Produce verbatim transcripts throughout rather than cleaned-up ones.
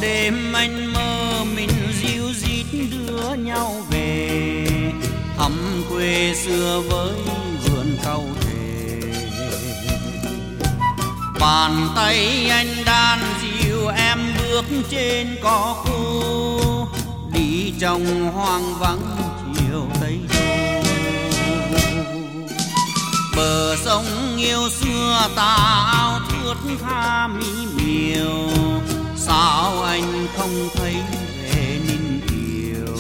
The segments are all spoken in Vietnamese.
đêm anh mơ mình ríu rít đưa nhau về thăm quê xưa với vườn cau thề. Bàn tay anh đan dịu em bước trên cỏ khô, đi trong hoang vắng chiều tây đô. Bờ sông yêu xưa tà áo thướt tha mỹ miều, sao anh không thấy về Ninh Kiều.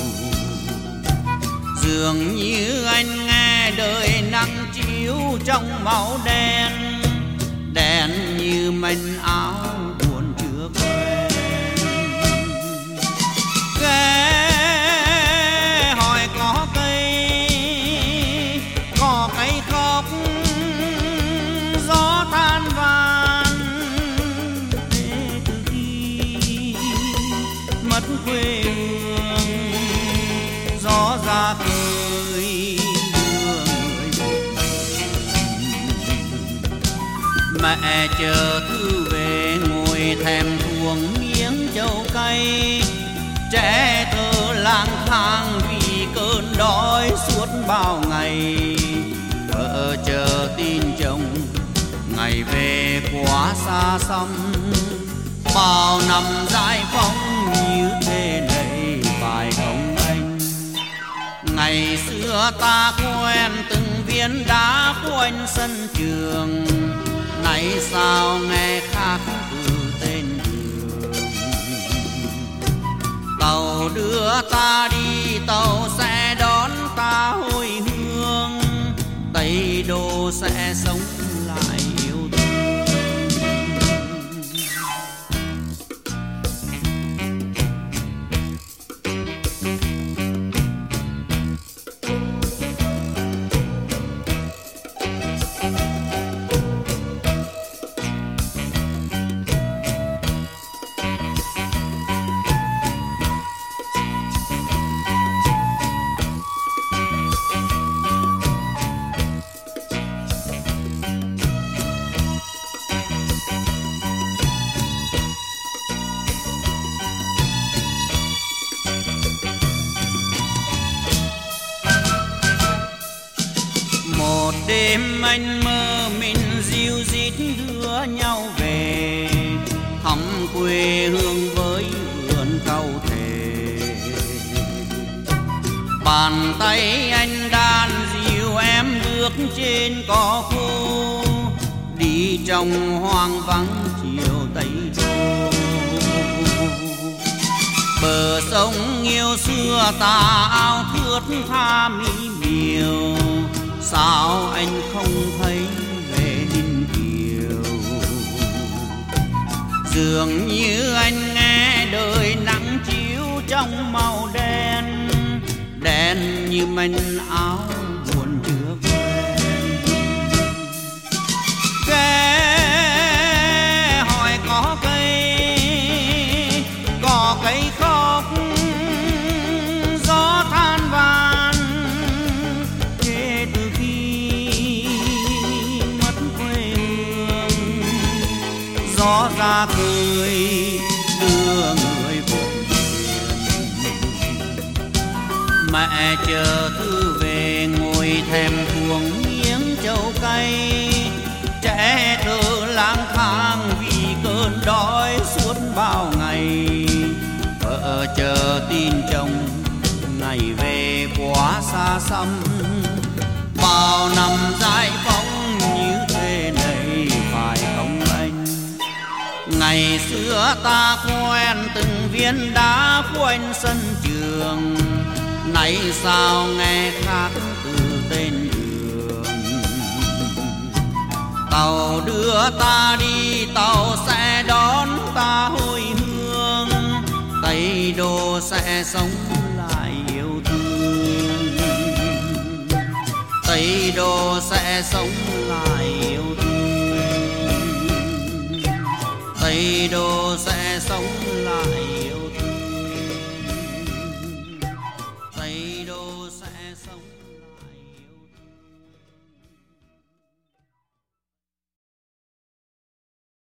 Dường như anh nghe đời nắng chiếu trong máu đen, đen như manh áo buồn chưa quen. Ghé hỏi có cây, có cây khóc gió than vàng. Thế từ khi mất quê hương, gió ra khơi đưa người về. Mẹ chờ thư về ngồi thèm thuồng miếng dâu cay, trẻ thơ lang thang vì cơn đói suốt bao ngày. Vợ chờ tin chồng ngày về quá xa xăm, bao năm giải phóng như thế này phải không anh? Ngày xưa ta quen từng viên đá quanh sân trường, nay sao nghe khác từ tên đường. Tàu đưa ta đi, tàu sẽ đón ta hồi hương, Tây Đô sẽ sống lại yêu thương. Một đêm anh mơ mình ríu rít đưa nhau về thăm quê hương với vườn cau thề. Bàn tay anh đan dịu em bước trên cỏ khô, đi trong hoang vắng chiều tây đô. Bờ sông yêu xưa tà áo thướt tha mỹ miều, sao anh không thấy về Ninh Kiều. Dường như anh nghe đời nắng chiếu trong màu đen, đen như manh áo buồn chưa quen. Ghé hỏi có cây, có cây khóc gió than vàng. Kể từ khi mất quê hương, gió ra cười đưa người buồn phiền. Mẹ chờ thư về ngồi thèm thuồng miếng trầu cay, trẻ thơ lang thang vì cơn đói suốt bao ngày. Vợ chờ tin chồng ngày về quá xa xăm, bao năm giải phóng như thế này phải không anh? Ngày xưa ta quen từng viên đá quanh sân trường, nay sao nghe khác từ tên đường. Tàu đưa ta đi, tàu sẽ đón ta hồi hương, Tây Đô sẽ sống lại yêu thương. Tây Đô sẽ sống lại yêu thương. Tây Đô sẽ sống lại